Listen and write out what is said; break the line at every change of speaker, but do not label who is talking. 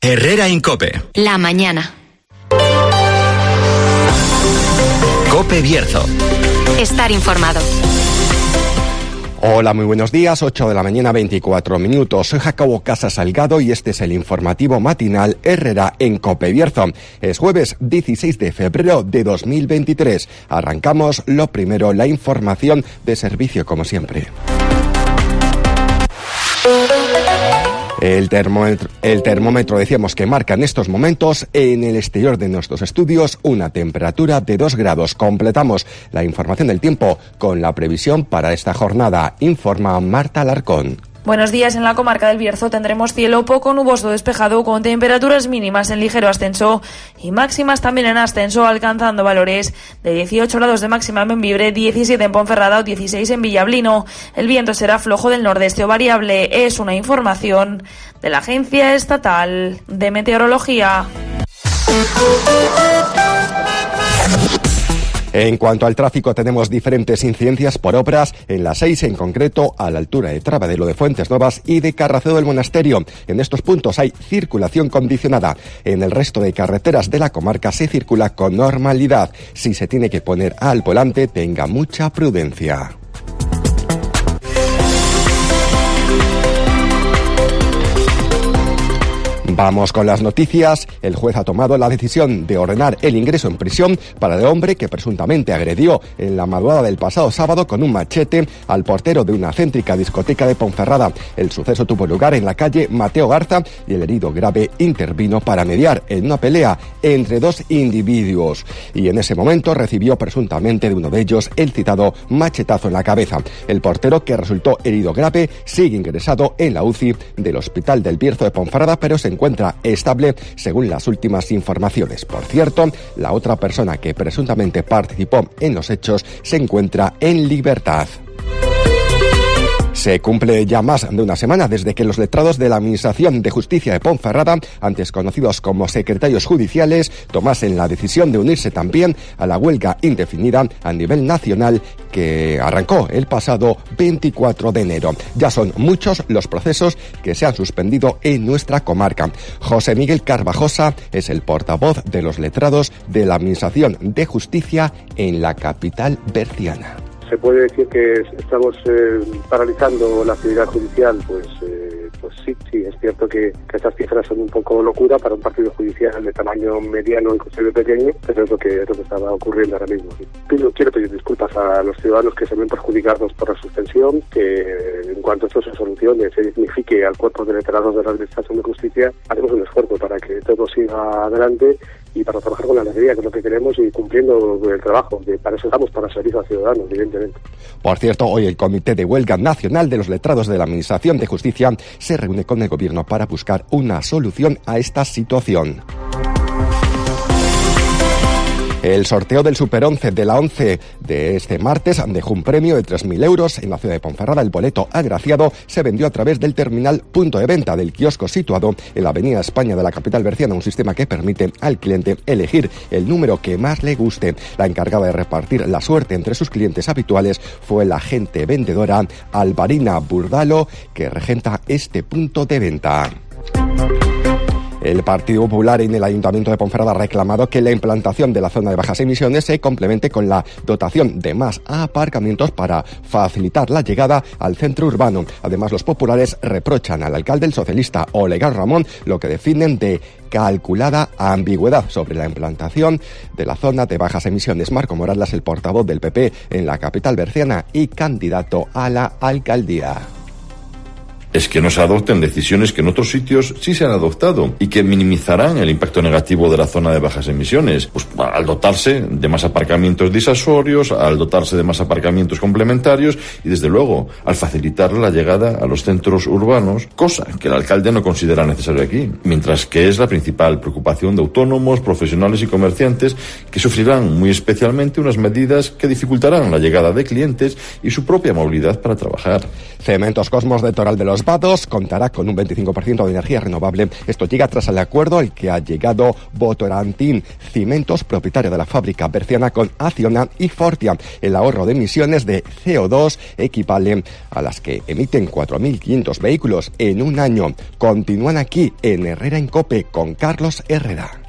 Herrera en COPE.
La mañana.
COPE Bierzo.
Estar informado.
Hola, muy buenos días, 8 de la mañana, 24 minutos. Soy Jacobo Casas Salgado y este es el informativo matinal Herrera en COPE Bierzo. Es jueves 16 de febrero de 2023. Arrancamos lo primero, la información de servicio como siempre. El termómetro decíamos que marca en estos momentos en el exterior de nuestros estudios una temperatura de 2 grados. Completamos la información del tiempo con la previsión para esta jornada. Informa Marta Alarcón.
Buenos días. En la comarca del Bierzo tendremos cielo poco nuboso despejado con temperaturas mínimas en ligero ascenso y máximas también en ascenso, alcanzando valores de 18 grados de máxima en Bembibre, 17 en Ponferrada o 16 en Villablino. El viento será flojo del nordeste o variable. Es una información de la Agencia Estatal de Meteorología.
En cuanto al tráfico, tenemos diferentes incidencias por obras en la 6, en concreto a la altura de Trabadelo de Fuentes Nuevas y de Carracedo del Monasterio. En estos puntos hay circulación condicionada. En el resto de carreteras de la comarca se circula con normalidad. Si se tiene que poner al volante, tenga mucha prudencia. Vamos con las noticias. El juez ha tomado la decisión de ordenar el ingreso en prisión para el hombre que presuntamente agredió en la madrugada del pasado sábado con un machete al portero de una céntrica discoteca de Ponferrada. El suceso tuvo lugar en la calle Mateo Garza y el herido grave intervino para mediar en una pelea entre dos individuos. Y en ese momento recibió presuntamente de uno de ellos el citado machetazo en la cabeza. El portero, que resultó herido grave, sigue ingresado en la UCI del Hospital del Bierzo de Ponferrada, pero se encuentra estable según las últimas informaciones. Por cierto, la otra persona que presuntamente participó en los hechos se encuentra en libertad. Se cumple ya más de una semana desde que los letrados de la Administración de Justicia de Ponferrada, antes conocidos como secretarios judiciales, tomasen la decisión de unirse también a la huelga indefinida a nivel nacional que arrancó el pasado 24 de enero. Ya son muchos los procesos que se han suspendido en nuestra comarca. José Miguel Carvajosa es el portavoz de los letrados de la Administración de Justicia en la capital berciana.
Se puede decir que estamos paralizando la actividad judicial, pues sí, es cierto que estas cifras son un poco locura para un partido judicial de tamaño mediano y considerable pequeño, pero es lo que estaba ocurriendo ahora mismo. Quiero pedir disculpas a los ciudadanos que se ven perjudicados por la suspensión, que en cuanto esto se solucione, se dignifique al cuerpo de letrados de la Administración de Justicia, haremos un esfuerzo para que todo siga adelante y para trabajar con la alegría, que es lo que queremos, y cumpliendo el trabajo. Para eso estamos, para servir a los ciudadanos, evidentemente.
Por cierto, hoy el Comité de Huelga Nacional de los Letrados de la Administración de Justicia se reúne con el Gobierno para buscar una solución a esta situación. El sorteo del Super 11 de la 11 de este martes dejó un premio de 3.000 euros en la ciudad de Ponferrada. El boleto agraciado se vendió a través del terminal punto de venta del kiosco situado en la Avenida España de la capital berciana, un sistema que permite al cliente elegir el número que más le guste. La encargada de repartir la suerte entre sus clientes habituales fue la agente vendedora Alvarina Burdalo, que regenta este punto de venta. El Partido Popular en el Ayuntamiento de Ponferrada ha reclamado que la implantación de la zona de bajas emisiones se complemente con la dotación de más aparcamientos para facilitar la llegada al centro urbano. Además, los populares reprochan al alcalde, el socialista Olegar Ramón, lo que definen de calculada ambigüedad sobre la implantación de la zona de bajas emisiones. Marco Morales, el portavoz del PP en la capital berciana y candidato a la alcaldía.
Es que no se adopten decisiones que en otros sitios sí se han adoptado y que minimizarán el impacto negativo de la zona de bajas emisiones. Pues al dotarse de más aparcamientos disuasorios, al dotarse de más aparcamientos complementarios y, desde luego, al facilitar la llegada a los centros urbanos, cosa que el alcalde no considera necesaria aquí, mientras que es la principal preocupación de autónomos, profesionales y comerciantes que sufrirán muy especialmente unas medidas que dificultarán la llegada de clientes y su propia movilidad para trabajar.
Cementos Cosmos de Toral de los Los Vados contará con un 25% de energía renovable. Esto llega tras el acuerdo al que ha llegado Votorantim Cimentos, propietario de la fábrica berciana, con Acciona y Fortia. El ahorro de emisiones de CO2 equivale a las que emiten 4.500 vehículos en un año. Continúan aquí en Herrera en COPE con Carlos Herrera.